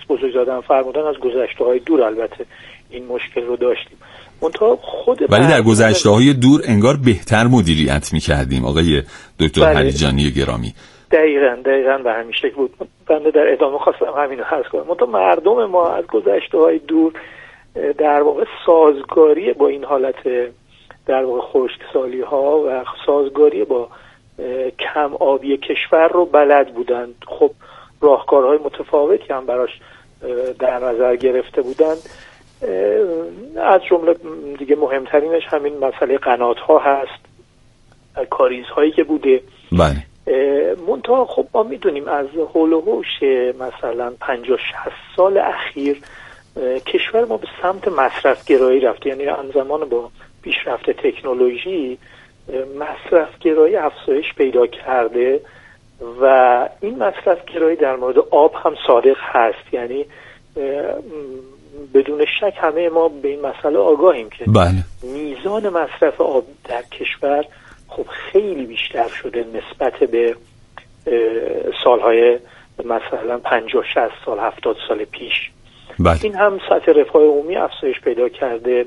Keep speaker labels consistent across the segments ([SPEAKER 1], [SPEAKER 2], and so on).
[SPEAKER 1] بزرگزاده فرمودن از گذشته‌های دور البته این مشکل رو داشتیم.
[SPEAKER 2] ولی در گذشته‌های دور انگار بهتر مدیریت می‌کردیم آقای دکتر هریجانی گرامی.
[SPEAKER 1] دقیقاً به همین شکل بود. بنده در ادامه خواستم همینو عرض کنم. منتها مردم ما از گذشته‌های دور در واقع سازگاری با این حالت در واقع خشکسالی‌ها و سازگاری با کم آبی کشور رو بلد بودند. خب راهکارهای متفاوتی هم براش در نظر گرفته بودند. از جمله دیگه مهمترینش همین مسئله قنات‌ها هست، کاریزهایی که بوده.
[SPEAKER 2] بله.
[SPEAKER 1] منتها خب ما میدونیم از حول و حوش مثلا 50-60 سال اخیر کشور ما به سمت مصرفگرایی رفته. یعنی همزمان با پیشرفت تکنولوژی مصرفگرایی افزایش پیدا کرده و این مصرفگرایی در مورد آب هم صادق هست. یعنی بدون شک همه ما به این مسئله آگاهیم که
[SPEAKER 2] بله.
[SPEAKER 1] میزان مصرف آب در کشور خب خیلی بیشتر شده نسبت به سالهای مثلا 50-60 سال 70 سال پیش.
[SPEAKER 2] بله.
[SPEAKER 1] این هم سطح رفاه عمومی افزایش پیدا کرده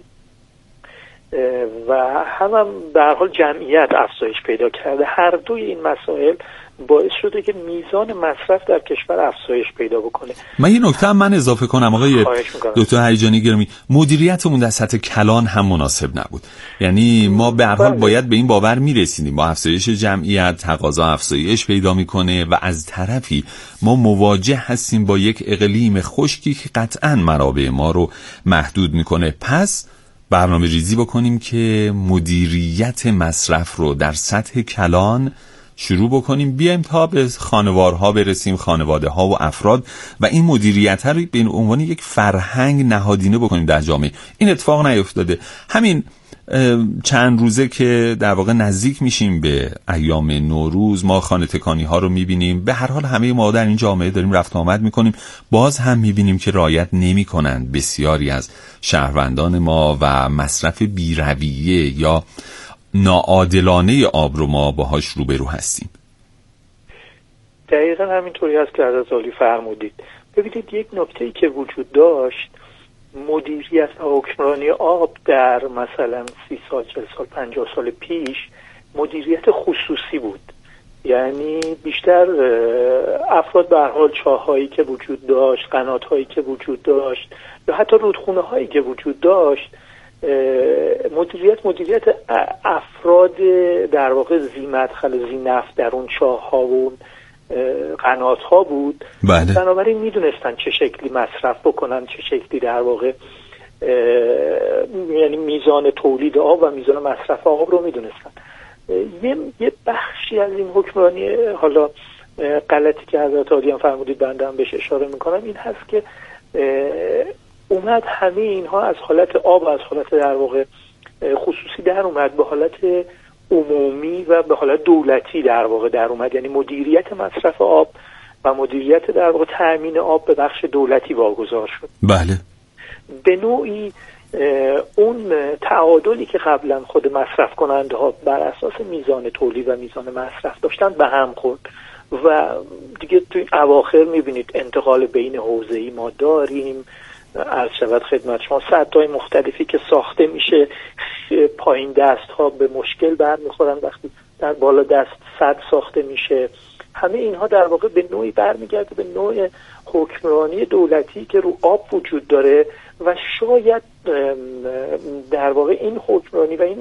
[SPEAKER 1] و هم به هر حال جمعیت افزایش پیدا کرده. هر دوی این مسائل باعث شده که میزان مصرف در کشور افزایش پیدا بکنه.
[SPEAKER 2] من یه نکته من اضافه کنم آقای دکتر هریجانی گرامی، مدیریتمون در سطح کلان هم مناسب نبود. یعنی ما به هر حال باید به این باور میرسیدیم با افزایش جمعیت تقاضا افزایش پیدا میکنه و از طرفی ما مواجه هستیم با یک اقلیم خشکی که قطعاً منابع ما رو محدود میکنه. پس برنامه ریزی بکنیم که مدیریت مصرف رو در سطح کلان شروع بکنیم، بیایم تا به خانوارها برسیم، خانواده ها و افراد، و این مدیریت رو به عنوان یک فرهنگ نهادینه بکنیم در جامعه. این اتفاق نیفتاده. همین چند روزه که در واقع نزدیک میشیم به ایام نوروز، ما خانه تکانی ها رو میبینیم. به هر حال همه ما در این جامعه داریم رفت آمد میکنیم، باز هم میبینیم که رعایت نمیکنند بسیاری از شهروندان ما و مصرف بی‌رویه یا ناعادلانه آب رو ما باهاش روبرو هستیم.
[SPEAKER 1] دقیقا همینطوری هست که از عالی فرمودید. ببینید یک نکته‌ای که وجود داشت، مدیریت و حکمرانی آب در مثلا 30 سال 40 سال 50 سال پیش مدیریت خصوصی بود. یعنی بیشتر افراد به هر حال چاه‌هایی که وجود داشت، قنات‌هایی که وجود داشت یا حتی رودخونه‌هایی که وجود داشت، مدیریت افراد در واقع ذی مدخل ذی نفع در اون چاه‌ها و قنات‌ها بود.
[SPEAKER 2] بله.
[SPEAKER 1] بنابراین میدونستن چه شکلی مصرف بکنن، چه شکلی در واقع یعنی میزان تولید آب و میزان مصرف آب رو میدونستن. یه بخشی از این حکمرانی، حالا غلطی که حضرت عالی هم فرمودید بنده هم بهش اشاره میکنم، این هست که اومد همه اینها از حالت آب و از حالت در واقع خصوصی در اومد به حالت عمومی و به حالت دولتی در واقع در اومد. یعنی مدیریت مصرف آب و مدیریت در واقع تأمین آب به بخش دولتی واگذار شد.
[SPEAKER 2] بله.
[SPEAKER 1] به نوعی اون تعادلی که قبلا خود مصرف کننده ها بر اساس میزان تولید و میزان مصرف داشتن به هم خورد و دیگه توی اواخر میبینید انتقال بین حوزه‌ای ما داریم. عرض شود خدمت شما سدهای مختلفی که ساخته میشه، پایین دست ها به مشکل برمیخورن وقتی در بالا دست سد ساخته میشه. همه اینها در واقع به نوعی برمیگرده به نوع حکمرانی دولتی که رو آب وجود داره و شاید در واقع این حکمرانی و این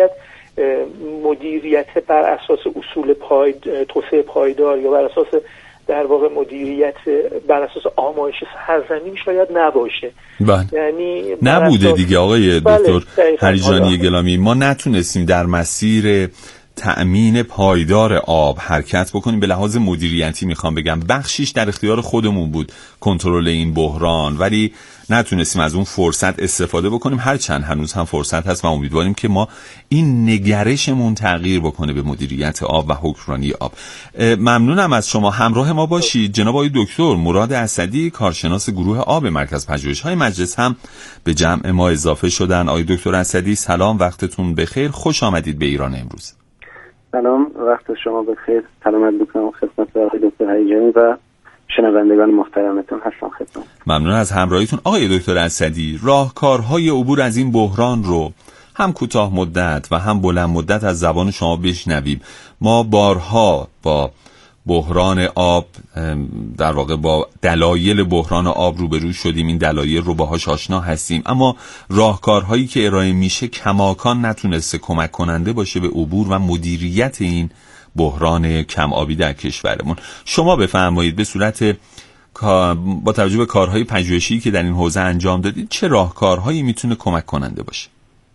[SPEAKER 1] مدیریت بر اساس اصول توسعه پایدار یا بر اساس در واقع مدیریت بر اساس آمایش سرزمین شاید نباشه.
[SPEAKER 2] بله.
[SPEAKER 1] یعنی
[SPEAKER 2] نبوده دیگه آقای دکتر هریجانی گرامی. ما نتونستیم در مسیر تأمین پایدار آب حرکت بکنیم. به لحاظ مدیریتی میخوام بگم بخشیش در اختیار خودمون بود کنترل این بحران، ولی نتونستیم از اون فرصت استفاده بکنیم، هرچند هنوز هم فرصت هست و امیدواریم که ما این نگرشمون تغییر بکنه به مدیریت آب و حکمرانی آب. ممنونم از شما. همراه ما باشید. جناب آقای دکتر مراد اسدی، کارشناس گروه آب مرکز پژوهش‌های مجلس هم به جمع ما اضافه شدن. آقای دکتر اسدی سلام، وقتتون بخیر، خوش آمدید به ایران امروز.
[SPEAKER 3] سلام، وقت شما بخیر. سلامت میکنم خدمت آقای دکتر هریجانی و شنوندگان محترمتون هستم خدمت.
[SPEAKER 2] ممنون از همراهیتون آقای دکتر اسدی. راهکارهای عبور از این بحران رو هم کوتاه مدت و هم بلند مدت از زبان شما بشنویم. ما بارها با بحران آب، در واقع با دلایل بحران آب روبرو شدیم، این دلایل رو باهاش آشنا هستیم، اما راهکارهایی که ارائه میشه کماکان نتونسته کمک کننده باشه به عبور و مدیریت این بحران کم آبی در کشورمون. شما بفرمایید به صورت با توجه به کارهای پژوهشی که در این حوزه انجام دادید چه راهکارهایی میتونه کمک کننده باشه؟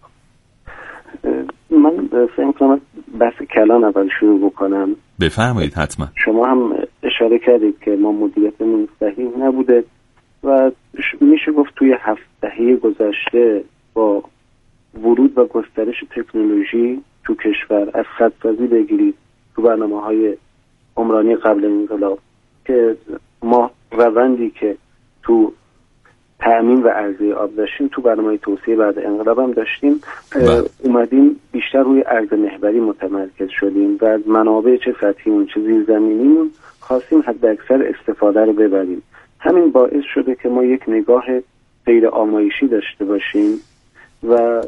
[SPEAKER 3] من فکر کنم بحث کلان اول شروع بکنم.
[SPEAKER 2] بفرمایید. حتما.
[SPEAKER 3] شما هم اشاره کردید که ما مدیریتمون صحیح نبوده و میشه گفت توی 7 دهه گذشته با ورود و گسترش تکنولوژی تو کشور، از خط‌سازی بگیرید تو برنامه‌های عمرانی قبل انقلاب که ما روندی که تو تأمین و عرضه آب داشتیم تو برنامه توسعه بعد انقلاب هم داشتیم، اومدیم بیشتر روی عرض محوری متمرکز شدیم و از منابع چه سطحیمون چه زیرزمینیمون خواستیم حد اکثر استفاده رو ببریم. همین باعث شده که ما یک نگاه غیر آمایشی داشته باشیم و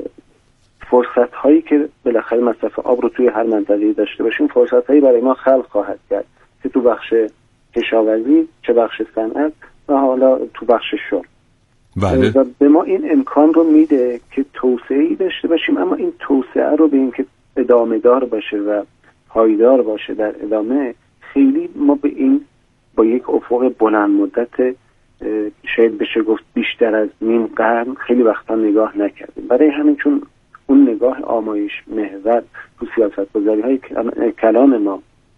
[SPEAKER 3] فرصت هایی که بالاخره مصرف آب رو توی هر منطقه‌ای داشته باشیم فرصت هایی برای ما خلق خواهد کرد که تو بخش کشاورزی، چه بخش صنعت و حالا تو بخش شرب.
[SPEAKER 2] بله.
[SPEAKER 3] و به ما این امکان رو میده که توسعه‌ای داشته باشیم، اما این توسعه رو به این که ادامه دار باشه و پایدار باشه در ادامه، خیلی ما به این با یک افق بلند مدت شاید بشه گفت بیشتر از نیم قرن خیلی وقتا نگاه نکردیم. برای همین چون اون نگاه آمایش محور تو سیاست‌گذاری‌های کلان ما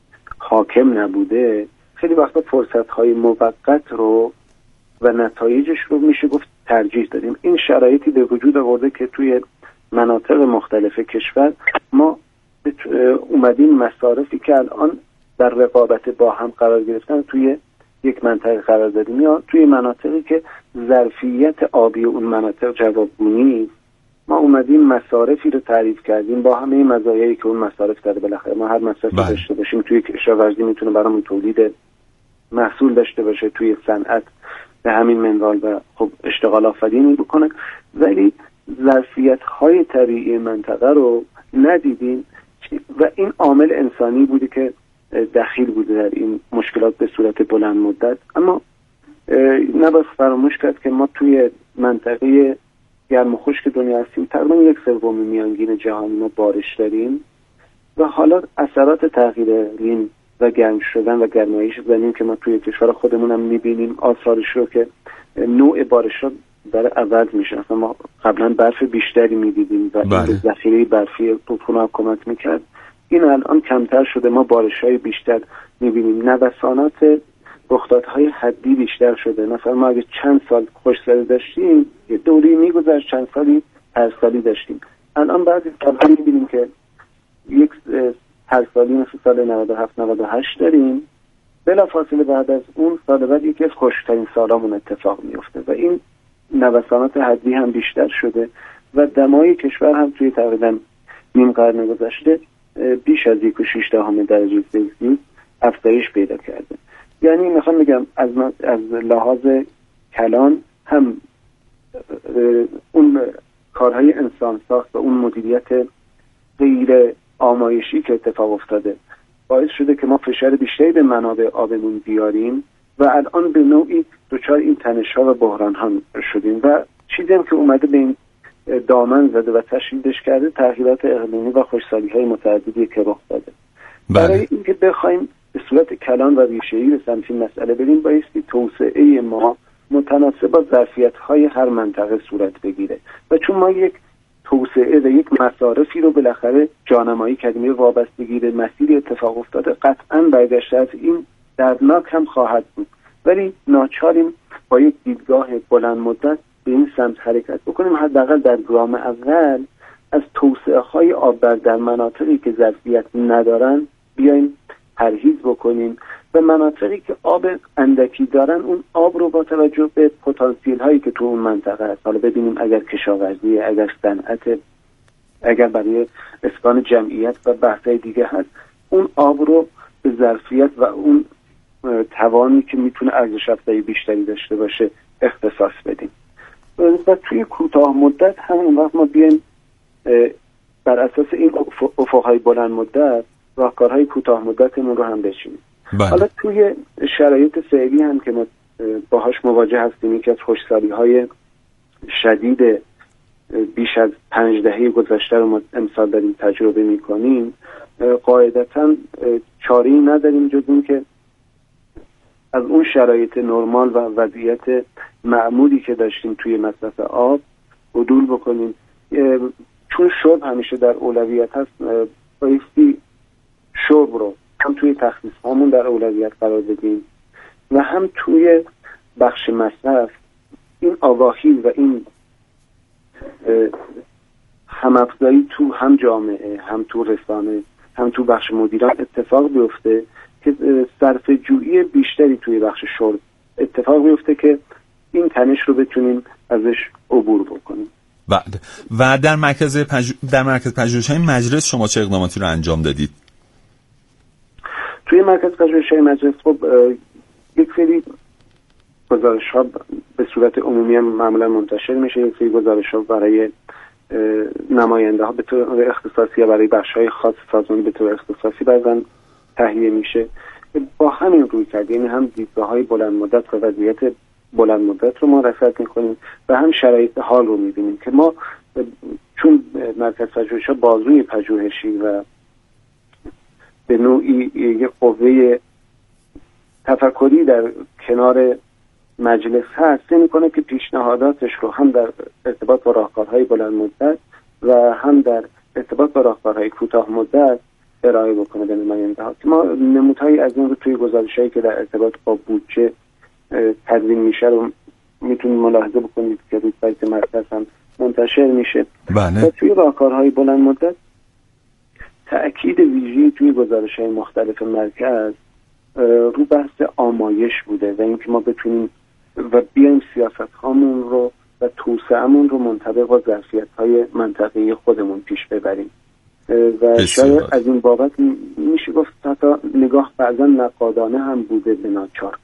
[SPEAKER 3] حاکم نبوده، خیلی وقتا فرصت‌های موقت رو و نتایجش رو میشه گفت ترجیح دادیم. این شرایطی به وجود آورده که توی مناطق مختلف کشور ما اومدیم مصارفی که الان در رقابت با هم قرار گرفتن توی یک منطقه قرار دادیم یا توی مناطقی که ظرفیت آبی اون مناطق جوابگو نیست، ما اومدیم مصارفی رو تعریف کردیم با همه مزایایی که اون مصارف داره. بالاخره ما هر مصرفی داشته باشیم توی کشاورزی میتونه برامون تولید محصول داشته باشه، توی صنعت به همین منوال و خب اشتغال آفرینی بکنه، ولی ظرفیت‌های طبیعی منطقه رو ندیدیم و این عامل انسانی بوده که دخیل بوده در این مشکلات به صورت بلند مدت. اما نباید فراموش کرد که ما توی منطقه گرم و خشک دنیا هستیم، تقریبا 1/3 میانگین جهان ما بارش داریم و حالا اثرات تغییر اقلیم و گرم شدن و گرمایش زمین که ما توی کشور خودمون هم میبینیم آثارش رو که نوع بارش ها داره عوض میشه. اصلا ما قبلا برف بیشتری میدیدیم و این ذخیره برفی طوفان ها کمک میکرد، این الان کمتر شده، ما بارش های بیشتر میبینیم، نوسانات رخدادهای حدی بیشتر شده. مثلا ما اگه چند سال خشکسالی داشتیم یه دوری میگذشت چند سالی ترسالی داشتیم، الان بعضی سالها میبینیم که یک ترسالی مثل سال 97-98 داریم، بلافاصله بعد از اون سال بعد یکی از خشکترین سالامون اتفاق میفته و این نوسانات حدی هم بیشتر شده و دمای کشور هم توی تقریبا نیم قرن گذشته بیش از 1.6 درجه سلسیوس افزایش پیدا کرده. یعنی میخوام بگم از لحاظ کلان هم اون کارهای انسان ساخت و اون مدیریت غیر آمایشی که اتفاق افتاده باعث شده که ما فشار بیشتری به منابع آبمون بیاریم و الان به نوعی دچار این تنش‌ها و بحران‌ها شدیم و چیزی هم که اومده به این دامن زده و تشدیدش کرده تغییرات اقلیمی و خشکسالی‌های متعددی که رخ داده. برای اینکه بخوایم به صورت کلان و ریشه‌ای به سمت این مسئله بریم بایستی توسعه ما متناسب با ظرفیت‌های هر منطقه صورت بگیره و چون ما یک توسعه و یک مصارفی رو بالاخره جانمایی کردیم، یه وابستگی به مسیری اتفاق افتاده، قطعاً برگشت از این دردناک هم خواهد بود، ولی ناچاریم با یک دیدگاه بلند مدت به این سمت حرکت بکنیم. حداقل در گام اول از توسعه‌های آب در مناطقی که ظرفیت ندارن بیایم پرهیز بکنیم و مناطقی که آب اندکی دارن اون آب رو با توجه به پتانسیل هایی که تو اون منطقه هست، حالا ببینیم اگر کشاورزی، اگر صنعت، اگر برای اسکان جمعیت و بحث‌های دیگه هست، اون آب رو به ظرفیت و اون توانی که میتونه ارزش افزایی بیشتری داشته باشه اختصاص بدیم و توی کوتاه مدت همون وقت ما بیایم بر اساس این افقهای بلند مدت راهکارهای کوتاه مدتمون رو هم بچینیم. حالا توی شرایط فعلی هم که ما باهاش مواجه هستیم، یکی از خشکسالی‌های شدید بیش از 5 دهه گذشته رو ما امسال داریم تجربه می‌کنیم، قاعدتاً چاره‌ای نداریم جز این که از اون شرایط نرمال و وضعیت معمولی که داشتیم توی مصرف آب عدول بکنیم. چون شرب همیشه در اولویت هست، بایستی شرب رو هم توی تخصیص هامون در اولویت قرار بدیم و هم توی بخش مصرف این آگاهی و این هم‌افزایی تو هم جامعه، هم تو رسانه، هم تو بخش مدیران اتفاق بیفته که صرفه جویی بیشتری توی بخش شرب اتفاق بیفته که این تنش رو بتونیم ازش عبور بکنیم.
[SPEAKER 2] و در مرکز پژوهش‌های مجلس شما چه اقداماتی رو انجام دادید؟
[SPEAKER 3] توی مرکز پژوهش‌های مجلس خب یک سری گزارش‌ها به صورت عمومی هم معمولا منتشر میشه، یک سری گزارش‌ها برای نماینده‌ها به طور اختصاصی یا برای بخش‌های خاص سازمان به طور اختصاصی بعضاً تهیه میشه. با همین روی کرد، یعنی هم دیدگاه‌های بلند مدت و وضعیت بلند مدت رو ما رصد می‌کنیم و هم شرایط حال رو می‌بینیم که ما چون مرکز پژوهش‌ها بازوی پژوهشی و به نوعی یک قوه تفکری در کنار مجلس هست، می‌کنه که پیشنهاداتش رو هم در ارتباط با راهکارهای بلند مدت و هم در ارتباط با راهکارهای کوتاه مدت ارائه بکنه به نماینده‌ها. که ما نمودهایی از این رو توی گزارش‌هایی که در ارتباط با بودجه تدوین میشه رو میتونید ملاحظه بکنید که روی سایت مرکز هم منتشر میشه. و توی راهکارهای بلند مدت تأکید ویژه‌ای توی گزارش‌های مختلف مرکز رو بحث آمایش بوده و اینکه ما بتونیم و بیایم سیاست‌هامون رو و توسعه‌مون رو منطبق با ظرفیت‌های منطقه‌ای خودمون پیش ببریم و شاید از این بابت میشه گفت حتی نگاه بعضا نقادانه هم بوده به ناچار.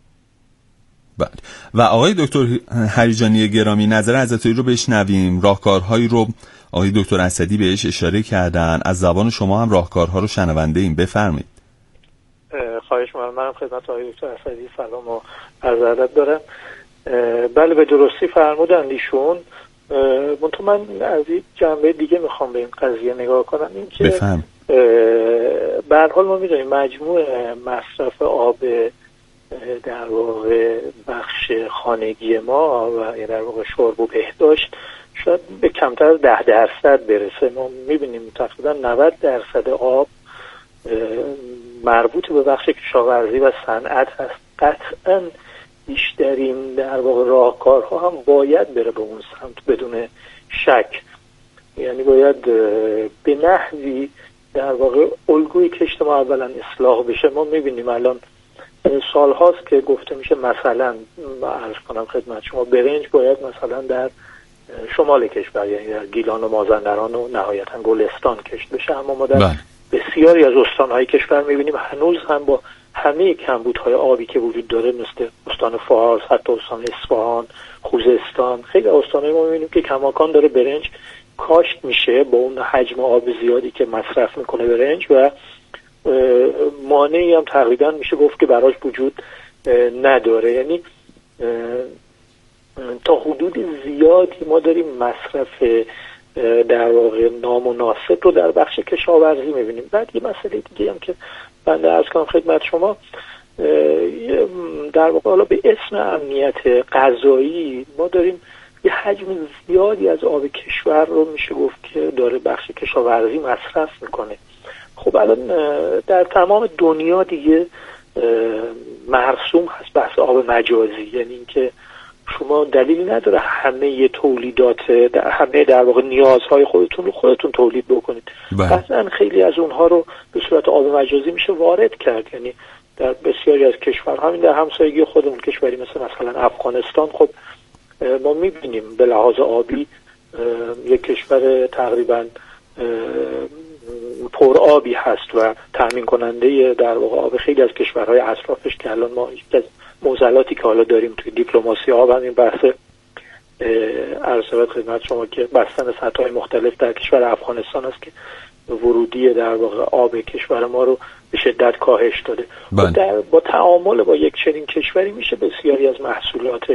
[SPEAKER 2] و آقای دکتر هریجانی گرامی، نظر حضرتایی رو بشنویم. راهکارهایی رو آقای دکتر اسدی بهش اشاره کردن، از زبان شما هم راهکارها رو شنونده ایم، بفرمایید.
[SPEAKER 1] خواهش می‌کنم. منم خدمت آقای دکتر اسدی سلام و عرض ادب دارم. بله به درستی فرمودن ایشون. من از یک جنبه دیگه میخوام به این قضیه نگاه کنم، این که به هر حال ما می‌دونیم مجموع مصرف آب در واقع بخش خانگی ما و در واقع شرب و بهداشت شاید به کمتر از 10% برسه. ما می‌بینیم تقریبا 90% آب مربوط به بخش کشاورزی و صنعت هست. قطعاً بیشترین در واقع راهکارها هم باید بره به اون سمت بدون شک. یعنی باید به نحوی در واقع الگوی کشت ما اولا اصلاح بشه. ما می‌بینیم الان سال هاست که گفته میشه مثلا عرض کنم خدمت شما برنج باید مثلا در شمال کشور یعنی در گیلان و مازندران و نهایتا گلستان کشت بشه، اما ما در بسیاری از استانهای کشور میبینیم هنوز هم با همه کمبودهای آبی که وجود داره مثل استان فارس، حتی استان اصفهان، خوزستان، خیلی استانهای ما میبینیم که کماکان داره برنج کاشت میشه با اون حجم آب زیادی که مصرف میکنه برنج و مانعی هم تقریبا میشه گفت که براش وجود نداره. یعنی تا حدود زیادی ما داریم مصرف در واقع نامناسب رو در بخش کشاورزی میبینیم. بعد یه مسئله دیگه هم که بنده عرض کنم خدمت شما، در واقع حالا به اسم امنیت غذایی ما داریم یه حجم زیادی از آب کشور رو میشه گفت که داره بخش کشاورزی مصرف میکنه. خب الان در تمام دنیا دیگه مرسوم هست بحث آب مجازی، یعنی اینکه شما دلیلی نداره همه تولیدات همه در واقع نیازهای خودتون رو خودتون تولید بکنید. مثلا خیلی از اونها رو به صورت آب مجازی میشه وارد کرد. یعنی در بسیاری از کشورها، همین در همسایگی خودمون کشوری مثلا افغانستان، خب ما میبینیم به لحاظ آبی یک کشور تقریبا پرآبی هست و تامین کننده در واقع آب خیلی از کشورهای اطرافش که الان ما یک از معضلاتی که حالا داریم توی دیپلماسی آب همین بحث عرض شود خدمت شما که بستن سطح‌های مختلف در کشور افغانستان است که ورودی در واقع آب کشور ما رو به شدت کاهش داده. با تعامل با یک چنین کشوری میشه بسیاری از محصولات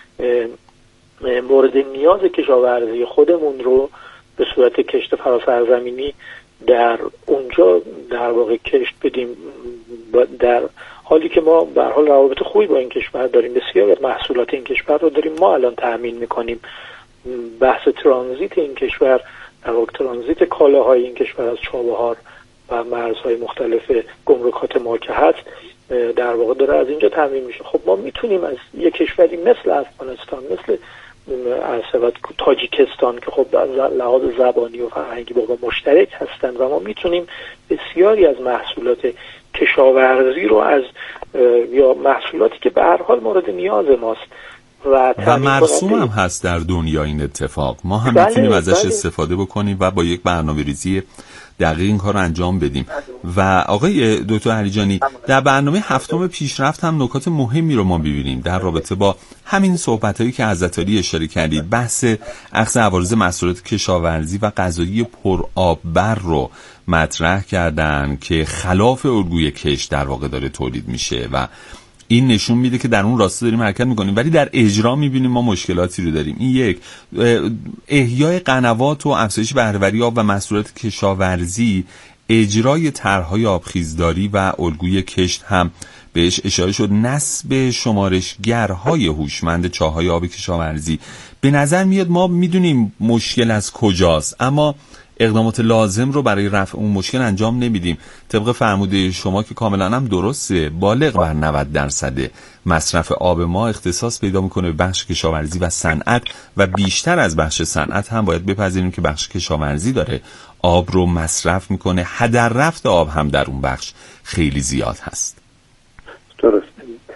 [SPEAKER 1] مورد نیاز کشاورزی خودمون رو به صورت کشت فراسرزمینی در اونجا در واقع کشت بدیم، در حالی که ما به هر حال روابط خوبی با این کشور داریم. بسیاری از محصولات این کشور رو داریم ما الان تأمین میکنیم. بحث ترانزیت این کشور، در واقع ترانزیت کالاهای این کشور از چابهار و مرزهای مختلف گمرکات ما که هست در واقع داره از اینجا تامین میشه. خب ما میتونیم از یک کشوری مثل افغانستان، مثل تاجیکستان که خب از لحاظ زبانی و فرهنگی با ما مشترک هستند و ما میتونیم بسیاری از محصولات کشاورزی رو از یا محصولاتی که به هر حال مورد نیاز ماست و
[SPEAKER 2] مرسوم هم هست در دنیا این اتفاق، ما هم میتونیم ازش استفاده بکنیم و با یک برنامه‌ریزی دقیق این کار رو انجام بدیم. و آقای دکتر علیجانی، در برنامه هفتم پیشرفت هم نکات مهمی رو ما ببینیم در رابطه با همین صحبتایی که حضرت علی اشاره کردید، بحث اخذ عوارض محصولات کشاورزی و غذایی پرآببر رو مطرح کردن که خلاف الگوی کشت در واقع داره تولید میشه و این نشون میده که در اون راسته داریم حرکت میکنیم، ولی در اجرا میبینیم ما مشکلاتی رو داریم. این یک احیای قنوات و افزایش بهره‌وری آب و محصولات کشاورزی، اجرای طرح‌های آبخیزداری و الگوی کشت هم بهش اشاره شد، نصب شمارشگرهای هوشمند چاهای آب کشاورزی. به نظر میاد ما میدونیم مشکل از کجاست، اما اقدامات لازم رو برای رفع اون مشکل انجام نمیدیم. طبق فرموده شما که کاملا هم درسته، بالغ بر 90% مصرف آب ما اختصاص پیدا میکنه به بخش کشاورزی و صنعت و بیشتر از بخش صنعت هم باید بپذیریم که بخش کشاورزی داره آب رو مصرف میکنه. هدر رفت آب هم در اون بخش خیلی زیاد هست.
[SPEAKER 3] درست.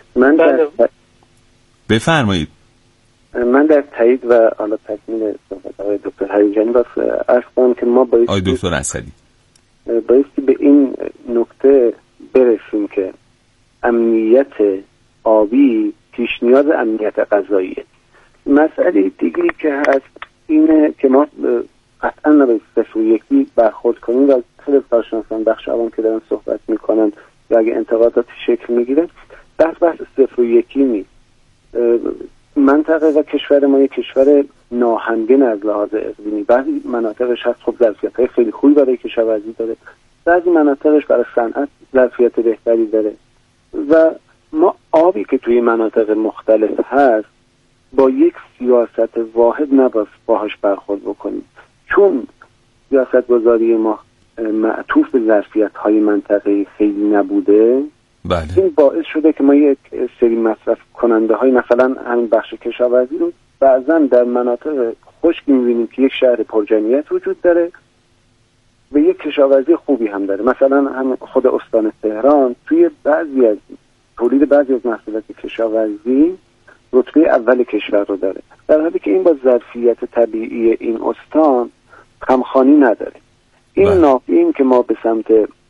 [SPEAKER 2] بفرمایید.
[SPEAKER 3] من در تایید و حالا تکمیل صحبت آقای دکتر هریجانی عرض کنم که ما
[SPEAKER 2] آقای دکتر اسدی
[SPEAKER 3] بایستی به این نکته برسیم که امنیت آبی پیش نیاز امنیت غذاییه. مسئله دیگری که هست اینه که ما قطعا نباید 0-1 برخورد کنیم و خیلی کارشناسان بخش عوام که دارن صحبت میکنن و اگه انتقاداتی شکل میگیره بحث 0-1 نیست. منطقه و کشور ما یک کشور ناهمگن از لحاظ اقلیمی، بعضی مناطقش هست خب ظرفیت‌های خیلی خوبی برای کشاورزی داره، بعضی مناطقش برای صنعت ظرفیت بهتری داره و ما آبی که توی مناطق مختلف هست با یک سیاست واحد نباید باهاش برخورد بکنیم، چون سیاست گذاری ما معطوف به ظرفیت‌های منطقه‌ای خیلی نبوده.
[SPEAKER 2] بله.
[SPEAKER 3] این باعث شده که ما یک سری مصرف کننده های مثلا همین بخش کشاورزی رو بعضا در مناطق خشک می‌بینیم که یک شهر پرجمعیت وجود داره و یک کشاورزی خوبی هم داره. مثلا هم خود استان تهران توی تولید بعضی از محصولات کشاورزی رتبه اول کشور رو داره، در حالی که این با ظرفیت طبیعی این استان همخوانی نداره. این نافیم که ما به سمت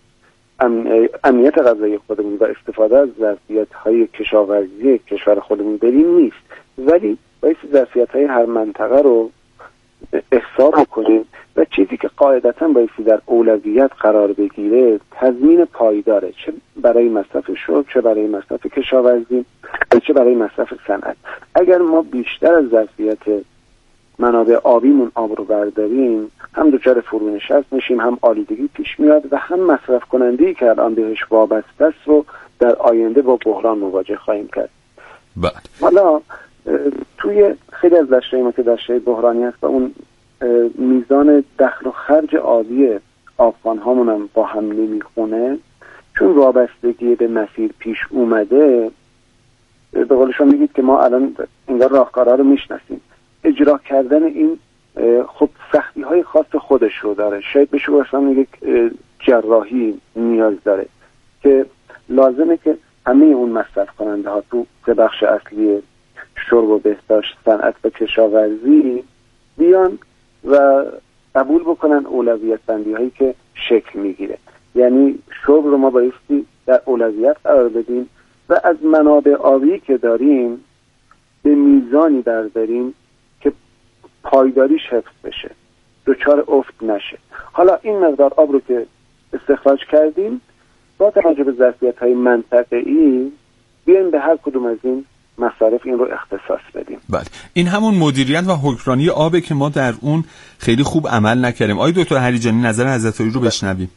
[SPEAKER 3] امنیت غذایی خودمون و استفاده از ظرفیت‌های کشاورزی کشور خودمون بریم نیست، ولی باید ظرفیت‌های هر منطقه رو احساب کنیم و چیزی که قاعدتاً باید در اولویت قرار بگیره تضمین پایداره، چه برای مصرف شرب، چه برای مصرف کشاورزی، چه برای مصرف صنعت. اگر ما بیشتر از ظرفیت منابع آبیمون آب رو برداریم، هم دچار فرونشست میشیم، هم آلودگی پیش میاد و هم مصرف کننده‌ای که الان بهش وابسته است رو در آینده با بحران مواجه خواهیم کرد. حالا توی خیلی از دشت‌های ما که دشت‌های بحرانی است و اون میزان دخل و خرج آبی آبخوان‌هامون هم با هم نمیخونه، چون وابستگی به مسیر پیش اومده. به قول شما میگید که ما الان انگار راهکارها رو میشناسیم، اجرا کردن این خب سختی های خاص خودش رو داره. شاید بشه مثلا یک جراحی نیاز داره که لازمه که همه اون مصرف کننده ها تو سه بخش اصلی شرب و بهداشت، صنعت و کشاورزی بیان و قبول بکنن اولویت بندی هایی که شکل میگیره. یعنی شرب رو ما بایستی در اولویت قرار بدیم و از منابع آبی که داریم به میزانی برداریم که پایداریش حفظ بشه، دچار افت نشه. حالا این مقدار آب رو که استخراج کردیم با توجه به ظرفیت‌های منطقه‌ای بیایم به هر کدوم از این مصارف این رو اختصاص بدیم.
[SPEAKER 2] بله، این همون مدیریت و حکمرانی آبه که ما در اون خیلی خوب عمل نکردیم. آقای دکتر هریجانی نظر حضرت عالی رو بشنویم.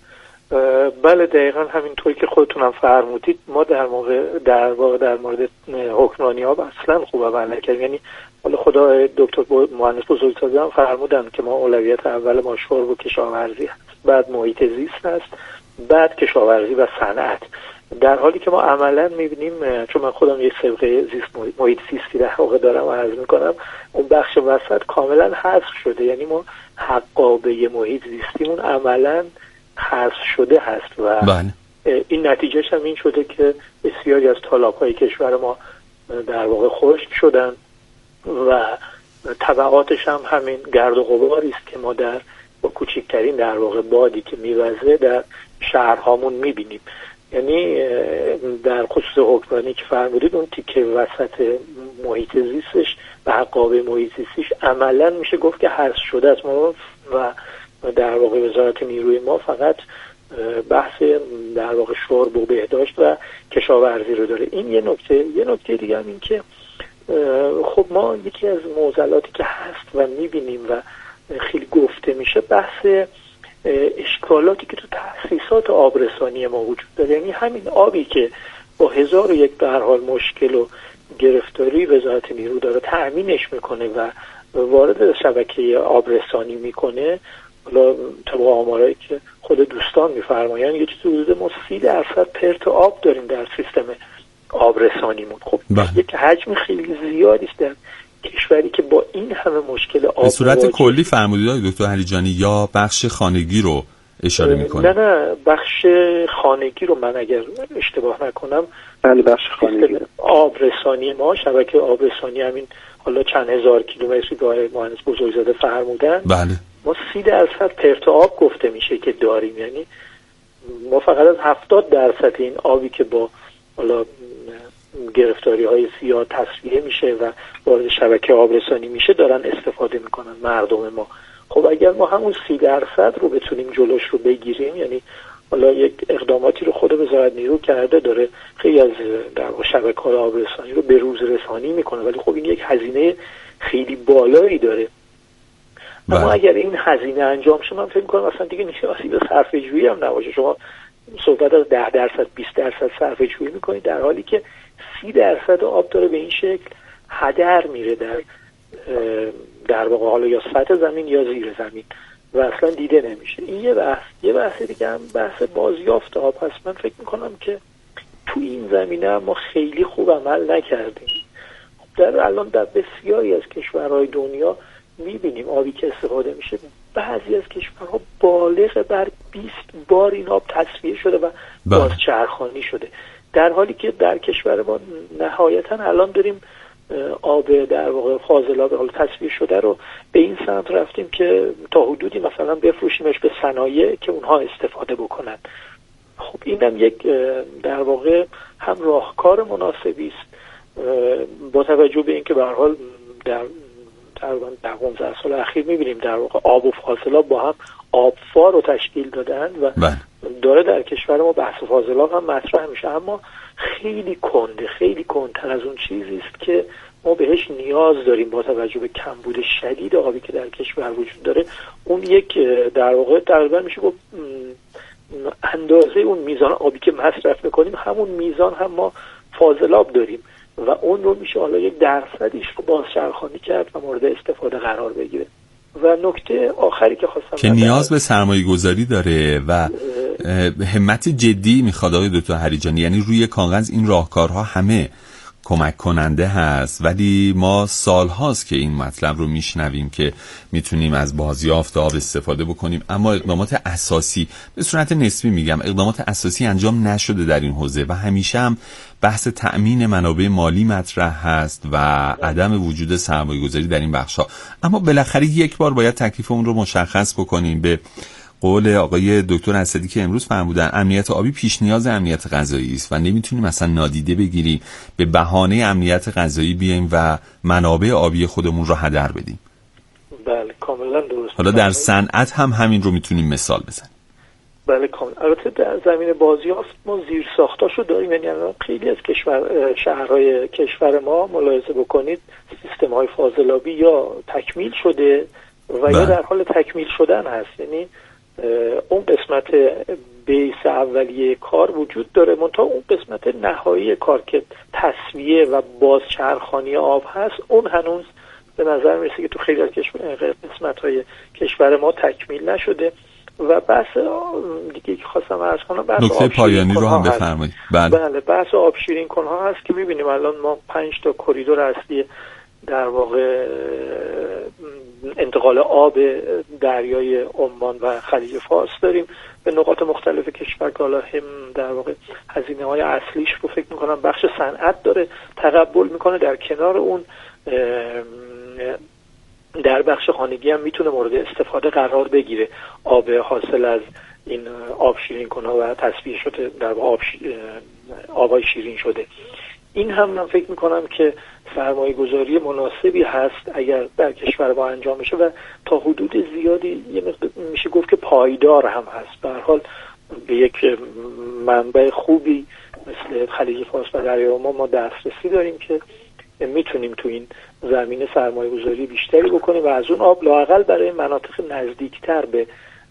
[SPEAKER 1] بله دقیقاً همینطوری که خودتونم فرمودید، ما در مورد حکمرانی آب اصلا خوب عمل نکردیم. یعنی حالا خدا دکتر مهندس بزرگسازی هم فرمودن که ما اولویت اول ما شرب و کشاورزی هست، بعد محیط زیست هست، بعد کشاورزی و صنعت. در حالی که ما عملا می‌بینیم، چون من خودم یک سابقه زیست محیط زیستی در واقع دارم و عرض می‌کنم، اون بخش وسط کاملا حذف شده. یعنی ما حقابه محیط زیستیمون عملا حذف شده هست و این نتیجهش هم این شده که بسیاری از تالاب‌های کشور ما در واقع خشک شدن و تبعاتش هم همین گرد و غباری است که ما با کوچکترین در واقع بادی که میوزه در شهرهامون میبینیم. یعنی در خصوص حکمرانی که فرمودید، اون تیکه وسط محیط زیستش و حقابه محیط زیستش عملا میشه گفت که حذف شده است. ما و در واقع وزارت نیروی ما فقط بحث در واقع شرب و بهداشت و کشاورزی رو داره. این یه نکته دیگه هم این که خب ما یکی از معضلاتی که هست و میبینیم و خیلی گفته میشه بحث اشکالاتی که تو تأسیسات آبرسانی ما وجود داره. یعنی همین آبی که با 1001 به هر حال مشکل و گرفتاری وزارت نیرو داره تأمینش میکنه و وارد شبکه آبرسانی میکنه، حالا طبق آمارایی که خود دوستان میفرمایند یه چیزی حدود ما 30% پرت آب داریم در سیستم آبرسانیمون. خب یک حجم خیلی زیادی است در کشوری که با این همه مشکل آب.
[SPEAKER 2] به صورت کلی فرمودید دکتر هریجانی یا بخش خانگی رو اشاره میکنید؟
[SPEAKER 1] نه بخش خانگی رو من اگر اشتباه نکنم،
[SPEAKER 3] بله بخش خانگی
[SPEAKER 1] آبرسانی ما، شبکه آبرسانی همین حالا چند هزار کیلومتری که مهندس بزرگزاده فرمودن،
[SPEAKER 2] بله
[SPEAKER 1] ما 30% پرت آب گفته میشه که داریم. یعنی ما فقط از 70% این آبی که با حالا گرفتاری های سیاه تصفیه میشه و وارد شبکه آبرسانی میشه دارن استفاده میکنن مردم ما. خب اگر ما همون 30% رو بتونیم جلوش رو بگیریم، یعنی حالا یک اقداماتی رو خود وزارت نیرو کرده، داره خیلی از در واقع شبکه‌های آبرسانی رو به روز رسانی میکنه، ولی خب این یک هزینه خیلی بالایی داره. اما اگر این هزینه انجام شه، من فکر می‌کنم اصلا دیگه نیازی به صرفه‌جویی هم نباشه. شما صحبت از 10% 20% صرفه‌جویی میکنید در حالی که 30% آب داره به این شکل هدر میره در واقع حالا یا سطح زمین یا زیر زمین و اصلا دیده نمیشه. این یه بحث دیگه هم بحث بازیافت آب هست. من فکر میکنم که تو این زمینه هم ما خیلی خوب عمل نکردیم. الان در بسیاری از کشورهای دنیا میبینیم آبی که استفاده میشه، بعضی از کشورها بالغ بر 20 بار این آب تصفیه شده و بازچرخانی شده، در حالی که در کشور ما نهایتا الان داریم آب در واقع فاضلاب حالا تصفیه شده رو به این سمت رفتیم که تا حدودی مثلا بفروشیمش به صنایع که اونها استفاده بکنن. خب اینم یک در واقع هم راهکار مناسبی است با توجه به اینکه به هر حال در 15 سال اخیر می‌بینیم در واقع آب و فاضلاب با هم آبفار رو تشکیل دادن و داره در کشور ما بحث فاضلاب هم مطرح میشه، اما خیلی کندتر از اون چیزی است که ما بهش نیاز داریم با توجه به کمبود شدید آبی که در کشور وجود داره. اون یک در واقع تقریبا میشه گفت اندازه اون میزان آبی که مصرف میکنیم همون میزان هم ما فاضلاب داریم و اون رو میشه حالا 1% رو بازچرخانی کرد و مورد استفاده قرار بگیره. و نکته آخری که خواستم
[SPEAKER 2] که نیاز به سرمایه گذاری داره و همت جدی میخواد آقای دکتر هریجانی. یعنی روی کاغذ این راهکارها همه کمک کننده هست، ولی ما سال هاست که این مطلب رو میشنویم که میتونیم از بازیافت آب استفاده بکنیم، اما اقدامات اساسی، به صورت نسبی میگم، اقدامات اساسی انجام نشده در این حوزه و همیشه هم بحث تأمین منابع مالی مطرح هست و عدم وجود سرمایه‌گذاری در این بخش‌ها. اما بالاخره یک بار باید تکلیف اون رو مشخص بکنیم، به قول آقای دکتر اسدی که امروز فرمودن امنیت آبی پیش نیاز امنیت غذایی است و نمیتونیم مثلا نادیده بگیریم به بهانه امنیت غذایی بیایم و منابع آبی خودمون رو هدر بدیم.
[SPEAKER 1] بله کاملا درست.
[SPEAKER 2] حالا در صنعت هم همین رو میتونیم مثال بزنیم.
[SPEAKER 1] بله کاملا. البته در زمین بازیافت ما زیر ساختاشو داریم، یعنی خیلی از شهرهای کشور ما ملاحظه بکنید سیستم‌های فاضلابی یا تکمیل شده و یا در حال تکمیل شدن هست، یعنی اون قسمت بیس اولیه کار وجود داره، منتها اون قسمت نهایی کار که تسویه و بازچرخانی آب هست اون هنوز به نظر میرسه که تو خیلی از قسمت‌های کشور ما تکمیل نشده. و بحث دیگه که خواستم عرض کنم بحث
[SPEAKER 2] نکته پایانی رو هم بفرمایید.
[SPEAKER 1] بله بحث آب شیرین کنها هست که می‌بینیم الان ما 5 تا کریدور اصلی در واقع انتقال آب دریای عمان و خلیج فارس داریم به نقاط مختلف کشور که حالا هم در واقع هزینه‌های اصلیش رو فکر می‌کنم بخش صنعت داره تقبل می‌کنه، در کنار اون در بخش خانگی هم میتونه مورد استفاده قرار بگیره آب حاصل از این آب شیرین کنها و تصفیه شده در آبای شیرین شده. این هم من فکر میکنم که سرمایه گذاری مناسبی هست اگر در کشور ما انجام بشه و تا حدود زیادی میشه گفت که پایدار هم هست. به هر حال به یک منبع خوبی مثل خلیج فارس و دریای عمان ما دسترسی داریم که میتونیم تو این زمینه سرمایه گذاری بیشتری بکنیم و از اون آب لااقل برای مناطق نزدیکتر به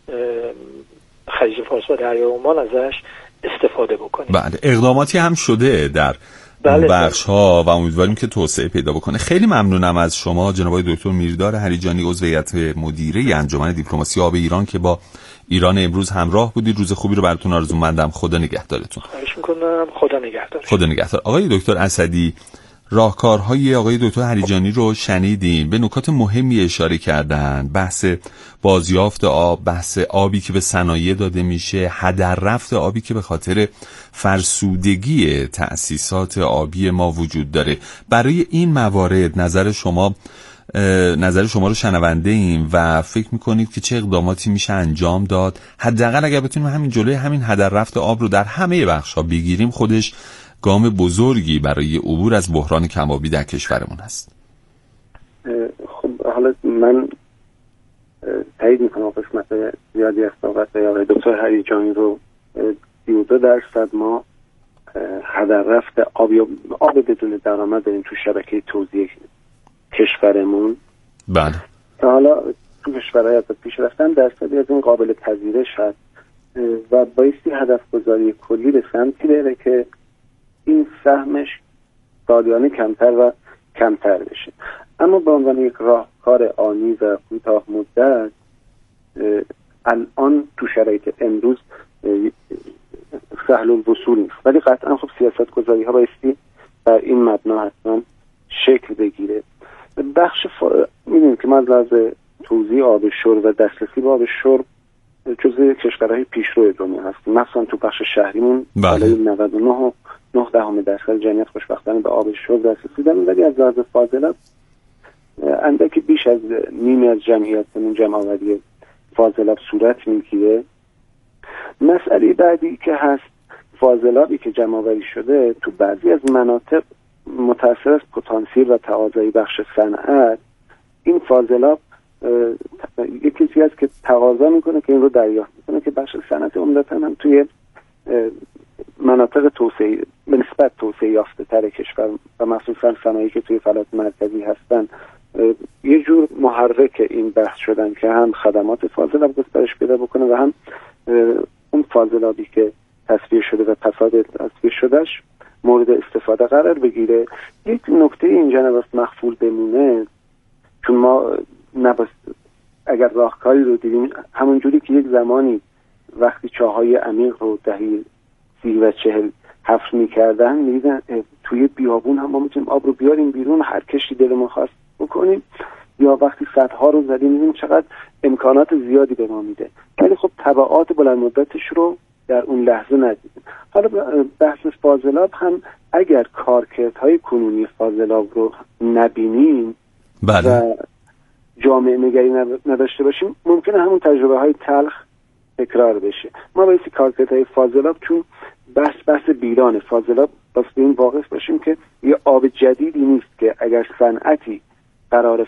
[SPEAKER 1] خلیج فارس و دریای عمان ازش استفاده بکنیم.
[SPEAKER 2] بله اقداماتی هم شده در بخش ها و امیدواریم که توسعه پیدا بکنه. خیلی ممنونم از شما جناب آقای دکتر میردار هریجانی عضو هیئت مدیره انجمن دیپلماسی آب ایران که با ایران امروز همراه بودید. روز خوبی رو براتون آرزومندم. خدا نگهدارتون.
[SPEAKER 1] خواهش می‌کنم. خدا نگهدار.
[SPEAKER 2] خدا نگهدار. آقای دکتر اسدی راهکارهای آقای دکتر هریجانی رو شنیدیم، به نکات مهمی اشاره کردن، بحث بازیافت آب، بحث آبی که به صنایع داده میشه، هدر رفت آبی که به خاطر فرسودگی تأسیسات آبی ما وجود داره. برای این موارد نظر شما رو شنونده ایم و فکر میکنید که چه اقداماتی میشه انجام داد؟ حداقل اگر بتونیم همین جلوی همین هدر رفت آب رو در همه بخش‌ها بگیریم خودش گام بزرگی برای عبور از بحران کم‌آبی در کشورمون هست.
[SPEAKER 3] خب حالا من تایید میکنم قسمت زیادی از صحبت آقای دکتر هریجانی رو. 32% ما هدر رفت آب بدون درآمد داریم تو شبکه توزیع کشورمون.
[SPEAKER 2] بله.
[SPEAKER 3] حالا تو کشورهای از پیش رفتن درصدی از این قابل پذیرش هست و بایستی هدف گذاری کلی به سمتی بره که این سهمش سالیانه کمتر و کمتر بشه. اما به عنوان یک راهکار آنی و کوتاه مدت الان تو شرایط امروز سهل الوصول نیست، ولی قطعا خب سیاست گذاری ها بایستی بر این مبنا حتما شکل بگیره. میدونیم که ما از توزیع آب شرب و دسترسی به آب شرب جزو کشورهای پیشرو دنیا هستیم، مثلا تو بخش شهریمون بالای 99.9% جمعیت خوشبختانه به آب شرب دسترسی داریم، ولی از لحاظ فاضلاب اندکی بیش از نیمی از جمعیتمون جمع‌آوری فاضلاب صورت میگیره. مسئله بعدی که هست فاضلابی که جمع‌آوری شده تو بعضی از مناطق متأثر از پتانسیل و تقاضای بخش صنعت، این فاضلاب یک چیزی است که تقاضا میکنه که این رو دریافت میکنه که بخش صنعت عمدتاً هم توی مناطق توسعه به نسبت توسعه یافته تر کشور و مخصوصا صنایعی که توی فلات مرکزی هستن یه جور محرک این بحث شدن که هم خدمات فاضلاب گسترش پیدا بکنه و هم اون فاضلابی که تصفیه شده و فساد تصفیه شدهش مورد استفاده قرار بگیره. یک نکته اینجا نباید مخفول بمونه، چون ما اگر راهکاری رو دیدیم همونجوری که یک زمانی وقتی چاهای عمیق رو دهی 30 و 40 حفر می‌کردن می‌دیدن توی بیابون هم ما می‌تونیم آب رو بیاریم بیرون هر کشی دلمون خواست بکنیم، یا وقتی سدها رو زدیم می‌بینیم چقدر امکانات زیادی به ما میده، ولی خب تبعات بلند مدتش رو در اون لحظه ندیدیم. حالا بحث فاضلاب هم اگر کارکردهای کنونی فاضلاب رو نبینیم
[SPEAKER 2] بله.
[SPEAKER 3] و جامعه نگری نداشته باشیم ممکنه همون تجربه های تلخ تکرار بشه. ما باید کارکترهای فاضلاب چون بحث بیران فاضلاب بس به این واقف باشیم که یه آب جدیدی نیست که اگر صنعتی قرار